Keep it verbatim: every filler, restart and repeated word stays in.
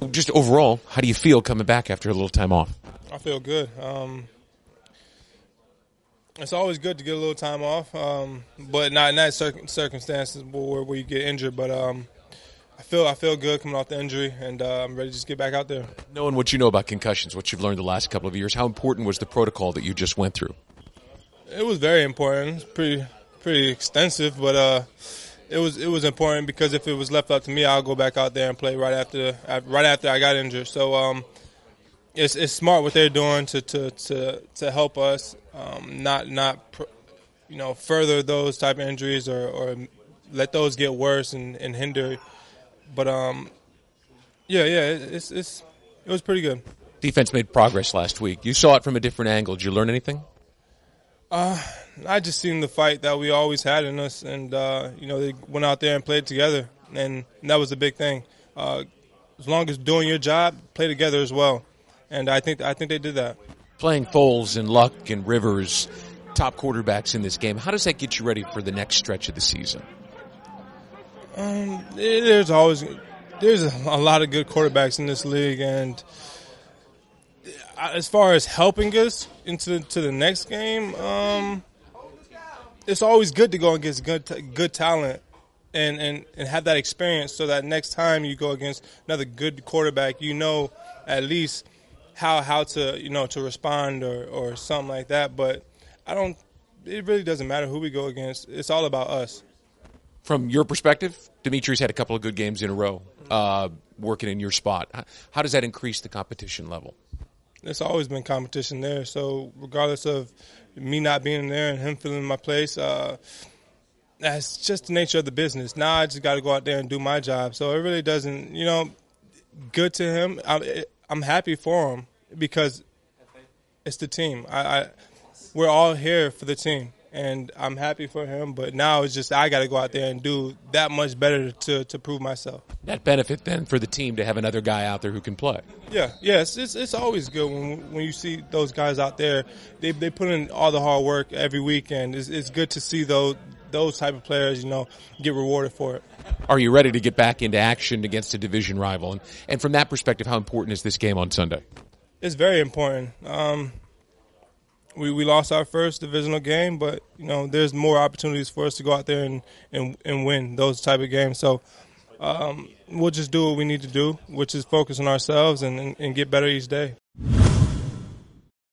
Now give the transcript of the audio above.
just overall, how do you feel coming back after a little time off? I feel good. Um, it's always good to get a little time off, um, but not in that cir- circumstances where, where you get injured. But um, I feel I feel good coming off the injury, and uh, I'm ready to just get back out there. Knowing what you know about concussions, what you've learned the last couple of years, how important was the protocol that you just went through? It was very important. It's pretty pretty extensive, but uh, it was it was important because if it was left up to me, I'll go back out there and play right after right after I got injured. So um, it's it's smart what they're doing to to to, to help us um, not not you know further those type of injuries or, or let those get worse and, and hinder. But um, yeah, yeah, it's it's it was pretty good. Defense made progress last week. You saw it from a different angle. Did you learn anything? Uh, I just seen the fight that we always had in us, and uh, you know they went out there and played together, and that was the big thing. Uh, as long as doing your job, play together as well, and I think I think they did that. Playing Foles and Luck and Rivers, top quarterbacks in this game, how does that get you ready for the next stretch of the season? Um, there's always there's a lot of good quarterbacks in this league, and as far as helping us into to the next game, um, it's always good to go against good good talent and, and, and have that experience so that next time you go against another good quarterback, you know at least how how to you know to respond or, or something like that. But I don't. It really doesn't matter who we go against. It's all about us. From your perspective, Demetrius had a couple of good games in a row uh, working in your spot. How does that increase the competition level? There's always been competition there, so regardless of me not being there and him filling my place, uh, that's just the nature of the business. Now I just got to go out there and do my job. So it really doesn't, you know, good to him. I'm, I'm happy for him because it's the team. I, I we're all here for the team, and I'm happy for him. But now it's just I got to go out there and do that much better to to prove myself. That benefit then for the team to have another guy out there who can play. Yeah, yeah, it's it's, it's always good when when you see those guys out there. They they put in all the hard work every weekend. It's, it's good to see those those type of players, you know, get rewarded for it. Are you ready to get back into action against a division rival? And and from that perspective, how important is this game on Sunday? It's very important. Um, we we lost our first divisional game, but you know, there's more opportunities for us to go out there and and, and win those type of games. So. Um, we'll just do what we need to do, which is focus on ourselves and, and, and get better each day.